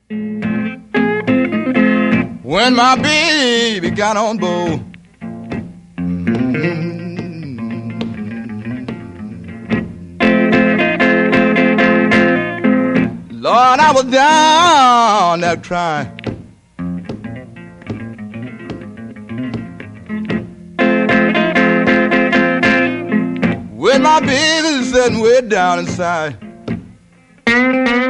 When my baby got on board. Lord, I was down there crying. With my baby sitting way down inside.